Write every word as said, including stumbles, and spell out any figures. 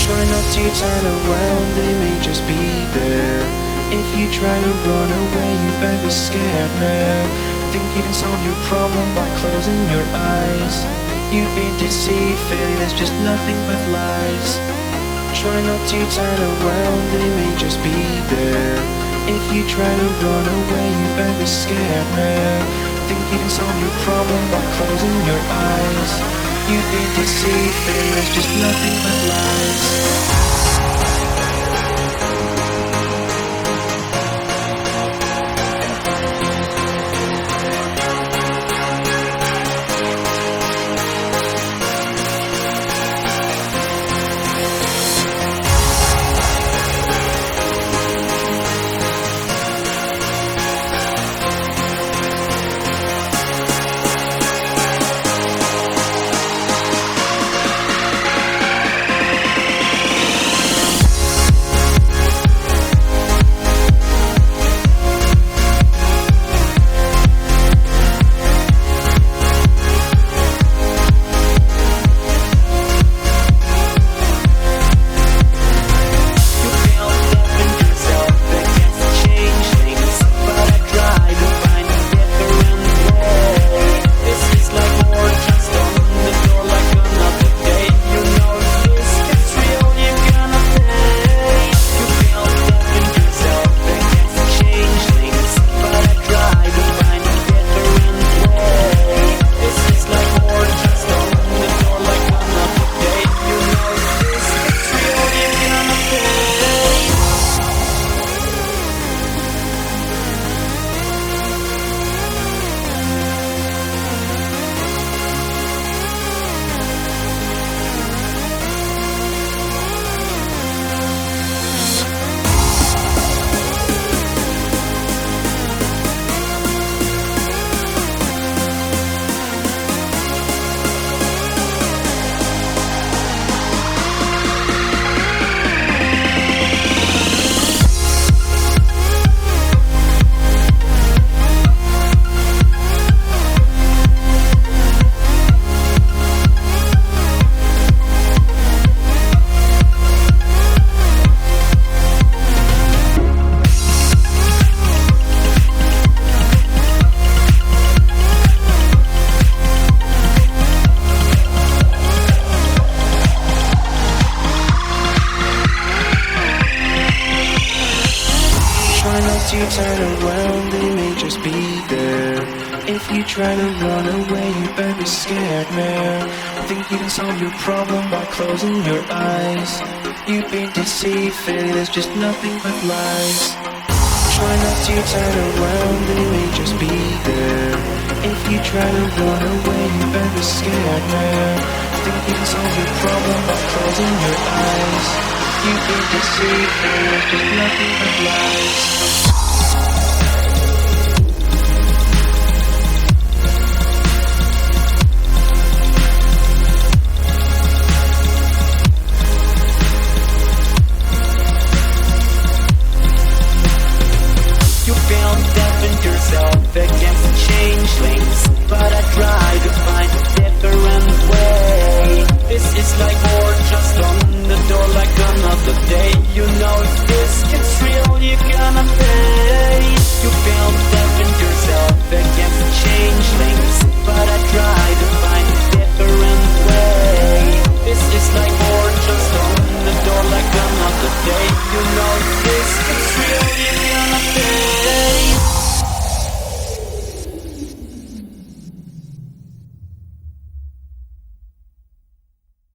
Try not to turn around, they may just be there. If you try to run away, you better be scared now. Think you can solve your problem by closing your eyes. You've been deceived, failure is just nothing but lies. Try not to turn around, they may just be there. If you try to run away, you better be scared now. Think you can solve your problem by closing your eyes. You've been deceived, failure is just nothing but lies. You turn around, they may just be there. If you try to run away, you better be scared now. Think you can solve your problem by closing your eyes. You've been deceived, failure is just nothing but lies. Try not to turn around, they may just be there. If you try to run away, you better be scared now. Think you can solve your problem by closing your eyes. You've been deceived, failure is just nothing but lies. Yourself against the changelings, but I try to find a different way. This is like more just on the door like another day. You know if this gets real, you're gonna pay. You feel deafened yourself against the changelings, but I try to find a different way. This is like more just on the door like another day. You know if this gets real, you're gonna pay.